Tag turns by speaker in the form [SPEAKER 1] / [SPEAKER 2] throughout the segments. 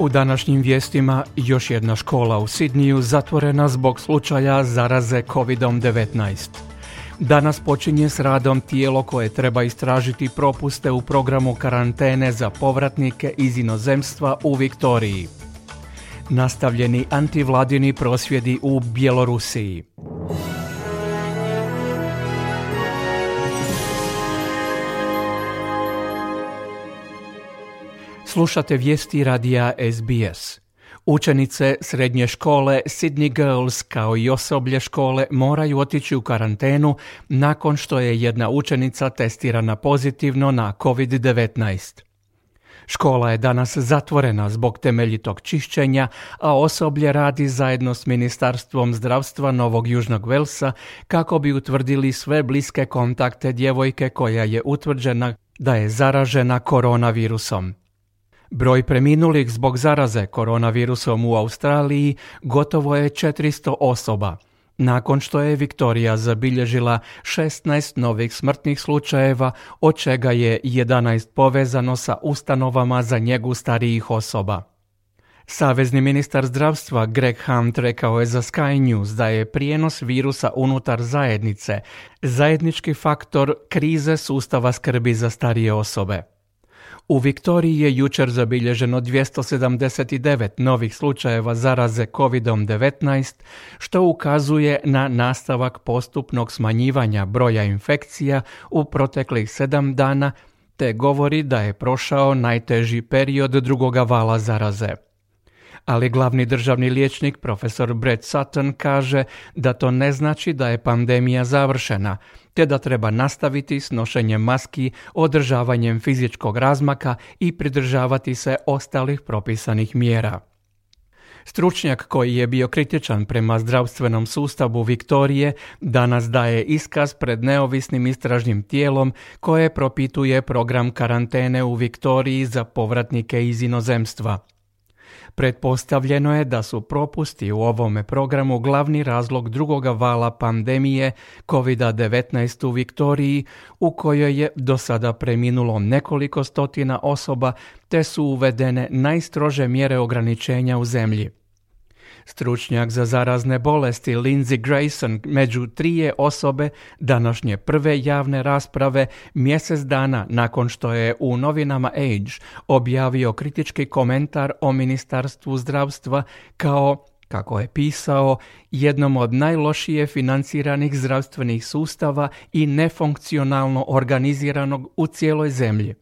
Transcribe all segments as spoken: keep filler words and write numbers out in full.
[SPEAKER 1] U današnjim vijestima još jedna škola u Sidniju zatvorena zbog slučaja zaraze kovid devetnaest. Danas počinje s radom tijelo koje treba istražiti propuste u programu karantene za povratnike iz inozemstva u Viktoriji. Nastavljeni antivladini prosvjedi u Bjelorusiji. Slušate vijesti radija S B S. Učenice srednje škole Sydney Girls kao i osoblje škole moraju otići u karantenu nakon što je jedna učenica testirana pozitivno na kovid devetnaest. Škola je danas zatvorena zbog temeljitog čišćenja, a osoblje radi zajedno s Ministarstvom zdravstva Novog Južnog Velsa kako bi utvrdili sve bliske kontakte djevojke koja je utvrđena da je zaražena koronavirusom. Broj preminulih zbog zaraze koronavirusom u Australiji gotovo je četiristo osoba, nakon što je Viktorija zabilježila šesnaest novih smrtnih slučajeva, od čega je jedanaest povezano sa ustanovama za njegu starijih osoba. Savezni ministar zdravstva Greg Hunt rekao je za Sky News da je prijenos virusa unutar zajednice zajednički faktor krize sustava skrbi za starije osobe. U Viktoriji je jučer zabilježeno dvjesto sedamdeset devet novih slučajeva zaraze kovid devetnaest, što ukazuje na nastavak postupnog smanjivanja broja infekcija u proteklih sedam dana, te govori da je prošao najteži period drugoga vala zaraze. Ali glavni državni liječnik profesor Brett Sutton kaže da to ne znači da je pandemija završena, te da treba nastaviti s nošenjem maski, održavanjem fizičkog razmaka i pridržavati se ostalih propisanih mjera. Stručnjak koji je bio kritičan prema zdravstvenom sustavu Viktorije danas daje iskaz pred neovisnim istražnim tijelom koje propituje program karantene u Viktoriji za povratnike iz inozemstva. Pretpostavljeno je da su propusti u ovome programu glavni razlog drugoga vala pandemije kovid devetnaest u Viktoriji, u kojoj je do sada preminulo nekoliko stotina osoba, te su uvedene najstrože mjere ograničenja u zemlji. Stručnjak za zarazne bolesti Lindsey Grayson među trije osobe današnje prve javne rasprave mjesec dana nakon što je u novinama Age objavio kritički komentar o Ministarstvu zdravstva kao, kako je pisao, jednom od najlošije financiranih zdravstvenih sustava i nefunkcionalno organiziranog u cijeloj zemlji.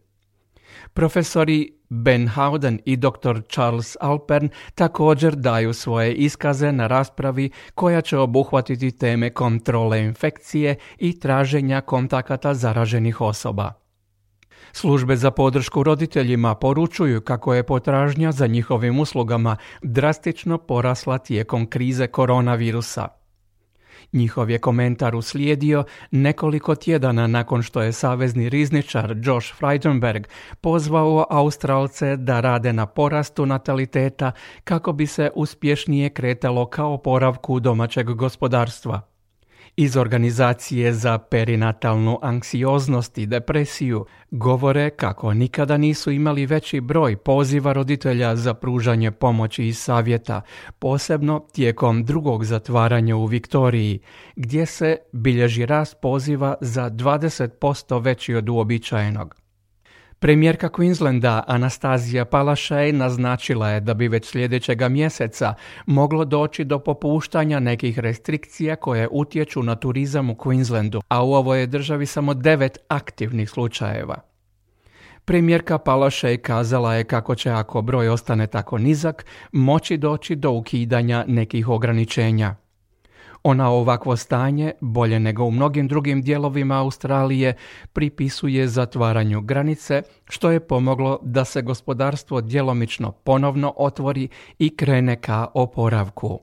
[SPEAKER 1] Profesori Ben Howden i doktor Charles Alpern također daju svoje iskaze na raspravi koja će obuhvatiti teme kontrole infekcije i traženja kontakata zaraženih osoba. Službe za podršku roditeljima poručuju kako je potražnja za njihovim uslugama drastično porasla tijekom krize koronavirusa. Njihov je komentar uslijedio nekoliko tjedana nakon što je savezni rizničar Josh Frydenberg pozvao Australce da rade na porastu nataliteta kako bi se uspješnije kretalo ka oporavku domaćeg gospodarstva. Iz organizacije za perinatalnu anksioznost i depresiju govore kako nikada nisu imali veći broj poziva roditelja za pružanje pomoći i savjeta, posebno tijekom drugog zatvaranja u Viktoriji, gdje se bilježi rast poziva za dvadeset posto veći od uobičajenog. Premijerka Queenslanda Anastazija Palaszczuk naznačila je da bi već sljedećega mjeseca moglo doći do popuštanja nekih restrikcija koje utječu na turizam u Queenslandu, a u ovoj je državi samo devet aktivnih slučajeva. Premijerka Palaszczuk kazala je kako će, ako broj ostane tako nizak, moći doći do ukidanja nekih ograničenja. Ona ovakvo stanje, bolje nego u mnogim drugim dijelovima Australije, pripisuje zatvaranju granice, što je pomoglo da se gospodarstvo djelomično ponovno otvori i krene ka oporavku.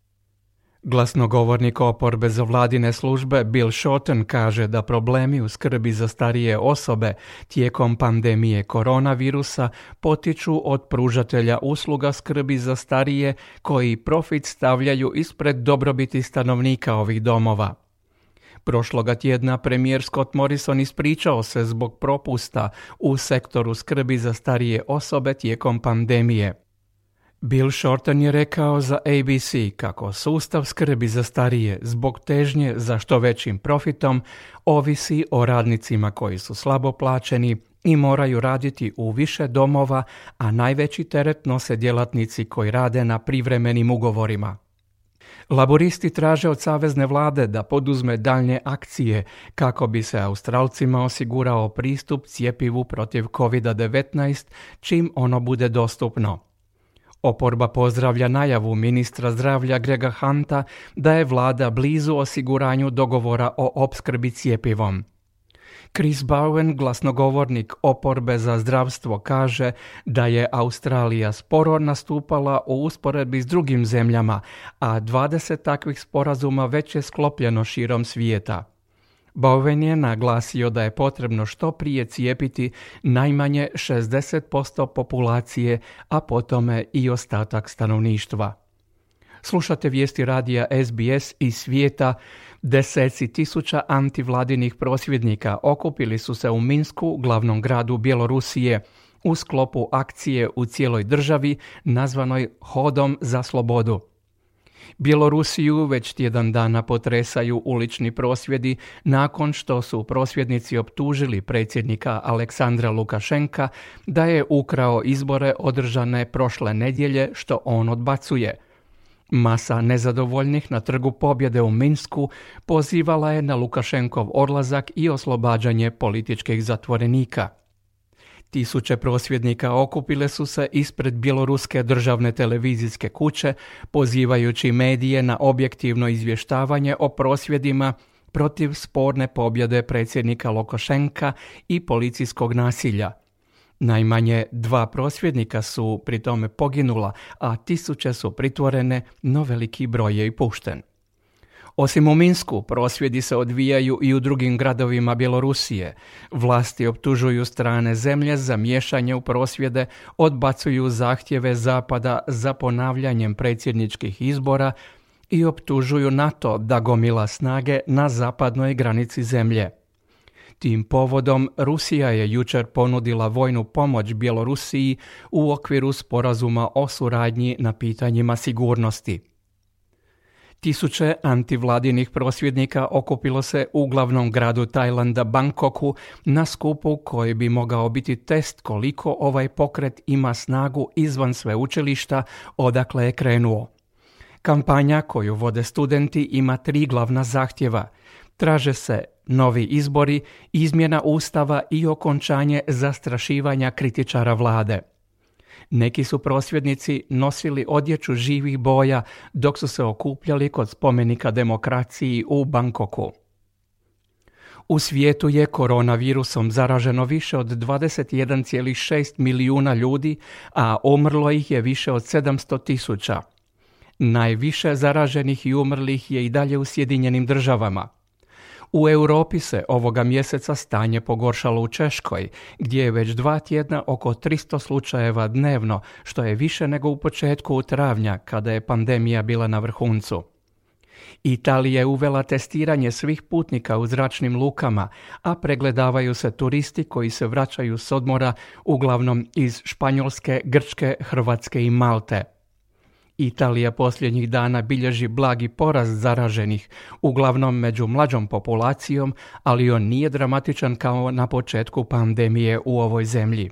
[SPEAKER 1] Glasnogovornik oporbe za vladine službe Bill Shorten kaže da problemi u skrbi za starije osobe tijekom pandemije koronavirusa potiču od pružatelja usluga skrbi za starije koji profit stavljaju ispred dobrobiti stanovnika ovih domova. Prošloga tjedna premijer Scott Morrison ispričao se zbog propusta u sektoru skrbi za starije osobe tijekom pandemije. Bill Shorten je rekao za A B C kako sustav skrbi za starije zbog težnje za što većim profitom ovisi o radnicima koji su slabo plaćeni i moraju raditi u više domova, a najveći teret nose djelatnici koji rade na privremenim ugovorima. Laboristi traže od savezne vlade da poduzme daljnje akcije kako bi se Australcima osigurao pristup cjepivu protiv kovid devetnaest čim ono bude dostupno. Oporba pozdravlja najavu ministra zdravlja Grega Hunta da je vlada blizu osiguranju dogovora o opskrbi cjepivom. Chris Bowen, glasnogovornik oporbe za zdravstvo, kaže da je Australija sporo nastupala u usporedbi s drugim zemljama, a dvadeset takvih sporazuma već je sklopljeno širom svijeta. Bowen je naglasio da je potrebno što prije cijepiti najmanje šezdeset posto populacije, a potome i ostatak stanovništva. Slušate vijesti radija S B S iz svijeta. Deseci tisuća antivladinih prosvjednika okupili su se u Minsku, glavnom gradu Bjelorusije, u sklopu akcije u cijeloj državi nazvanoj Hodom za slobodu. Bjelorusiju već tjedan dana potresaju ulični prosvjedi nakon što su prosvjednici optužili predsjednika Aleksandra Lukašenka da je ukrao izbore održane prošle nedjelje, što on odbacuje. Masa nezadovoljnih na Trgu pobjede u Minsku pozivala je na Lukašenkov odlazak i oslobađanje političkih zatvorenika. Tisuće prosvjednika okupile su se ispred bjeloruske državne televizijske kuće, pozivajući medije na objektivno izvještavanje o prosvjedima protiv sporne pobjede predsjednika Lukašenka i policijskog nasilja. Najmanje dva prosvjednika su pri tome poginula, a tisuće su pritvorene, no veliki broj je i pušten. Osim u Minsku, prosvjedi se odvijaju i u drugim gradovima Bjelorusije. Vlasti optužuju strane zemlje za miješanje u prosvjede, odbacuju zahtjeve Zapada za ponavljanjem predsjedničkih izbora i optužuju NATO da gomila snage na zapadnoj granici zemlje. Tim povodom Rusija je jučer ponudila vojnu pomoć Bjelorusiji u okviru sporazuma o suradnji na pitanjima sigurnosti. Tisuće antivladinih prosvjednika okupilo se u glavnom gradu Tajlanda Bangkoku na skupu koji bi mogao biti test koliko ovaj pokret ima snagu izvan sveučilišta odakle je krenuo. Kampanja koju vode studenti ima tri glavna zahtjeva. Traže se novi izbori, izmjena ustava i okončanje zastrašivanja kritičara vlade. Neki su prosvjednici nosili odjeću živih boja dok su se okupljali kod spomenika demokraciji u Bangkoku. U svijetu je koronavirusom zaraženo više od dvadeset jedan zarez šest milijuna ljudi, a umrlo ih je više od sedamsto tisuća. Najviše zaraženih i umrlih je i dalje u Sjedinjenim državama. U Europi se ovoga mjeseca stanje pogoršalo u Češkoj, gdje je već dva tjedna oko tristo slučajeva dnevno, što je više nego u početku travnja, kada je pandemija bila na vrhuncu. Italija je uvela testiranje svih putnika u zračnim lukama, a pregledavaju se turisti koji se vraćaju s odmora, uglavnom iz Španjolske, Grčke, Hrvatske i Malte. Italija posljednjih dana bilježi blagi porast zaraženih, uglavnom među mlađom populacijom, ali on nije dramatičan kao na početku pandemije u ovoj zemlji.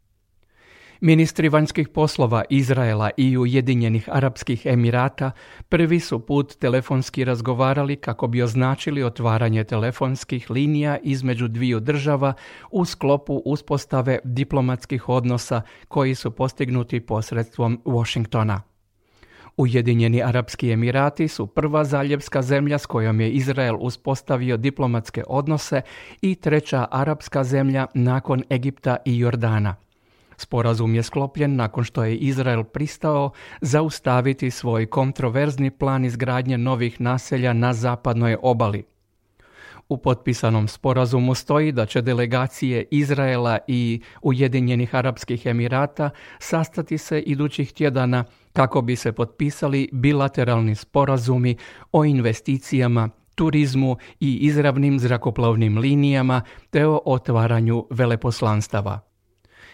[SPEAKER 1] Ministri vanjskih poslova Izraela i Ujedinjenih Arapskih Emirata prvi su put telefonski razgovarali kako bi označili otvaranje telefonskih linija između dviju država u sklopu uspostave diplomatskih odnosa koji su postignuti posredstvom Washingtona. Ujedinjeni Arapski Emirati su prva zaljevska zemlja s kojom je Izrael uspostavio diplomatske odnose i treća arapska zemlja nakon Egipta i Jordana. Sporazum je sklopljen nakon što je Izrael pristao zaustaviti svoj kontroverzni plan izgradnje novih naselja na zapadnoj obali. U potpisanom sporazumu stoji da će delegacije Izraela i Ujedinjenih Arapskih Emirata sastati se idućih tjedana kako bi se potpisali bilateralni sporazumi o investicijama, turizmu i izravnim zrakoplovnim linijama te o otvaranju veleposlanstava.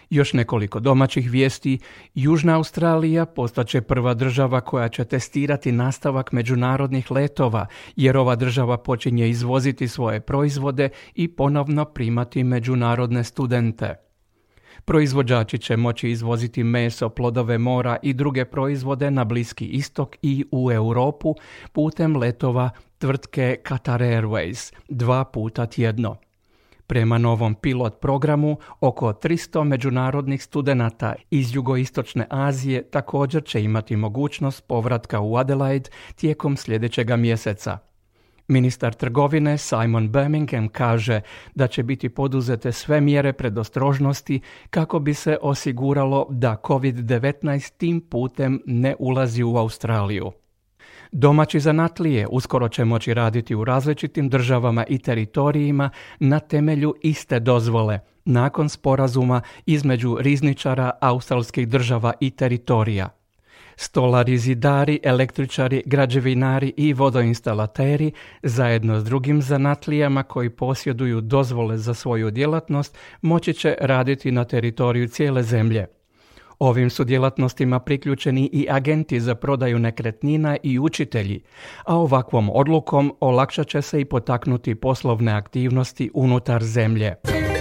[SPEAKER 1] Još nekoliko domaćih vijesti. Južna Australija postaće prva država koja će testirati nastavak međunarodnih letova, jer ova država počinje izvoziti svoje proizvode i ponovno primati međunarodne studente. Proizvođači će moći izvoziti meso, plodove mora i druge proizvode na Bliski istok i u Europu putem letova tvrtke Qatar Airways dva puta tjedno. Prema novom pilot programu, oko tristo međunarodnih studenata iz jugoistočne Azije također će imati mogućnost povratka u Adelaide tijekom sljedećega mjeseca. Ministar trgovine Simon Birmingham kaže da će biti poduzete sve mjere predostrožnosti kako bi se osiguralo da kovid devetnaest tim putem ne ulazi u Australiju. Domaći zanatlije uskoro će moći raditi u različitim državama i teritorijima na temelju iste dozvole, nakon sporazuma između rizničara australskih država i teritorija. Stolari, zidari, električari, građevinari i vodoinstalateri zajedno s drugim zanatlijama koji posjeduju dozvole za svoju djelatnost moći će raditi na teritoriju cijele zemlje. Ovim su djelatnostima priključeni i agenti za prodaju nekretnina i učitelji, a ovakvom odlukom olakšat će se i potaknuti poslovne aktivnosti unutar zemlje.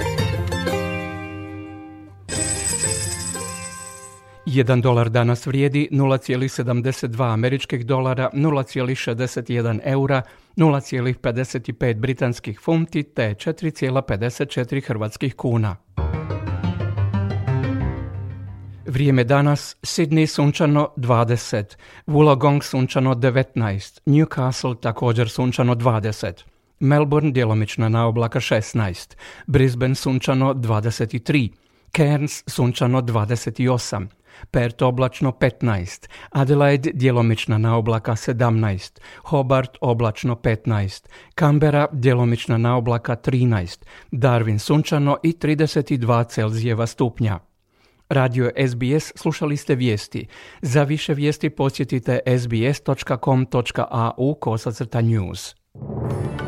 [SPEAKER 1] Jedan dolar danas vrijedi nula zarez sedamdeset dva američkih dolara, nula zarez šezdeset jedan eura, nula zarez pedeset pet britanskih funti te četiri zarez pedeset četiri hrvatskih kuna. Vrijeme danas: Sydney sunčano dvadeset, Wollongong sunčano devetnaest, Newcastle također sunčano dvadeset, Melbourne djelomična naoblaka šesnaest, Brisbane sunčano dvadeset tri, Cairns sunčano dvadeset osam, Perth oblačno petnaest, Adelaide djelomična naoblaka sedamnaest, Hobart oblačno petnaest, Canberra djelomična naoblaka trinaest, Darwin sunčano i trideset dva Celzijeva stupnja. Radio S B S, slušali ste vijesti. Za više vijesti posjetite sbs dot com dot a u kosacrta news.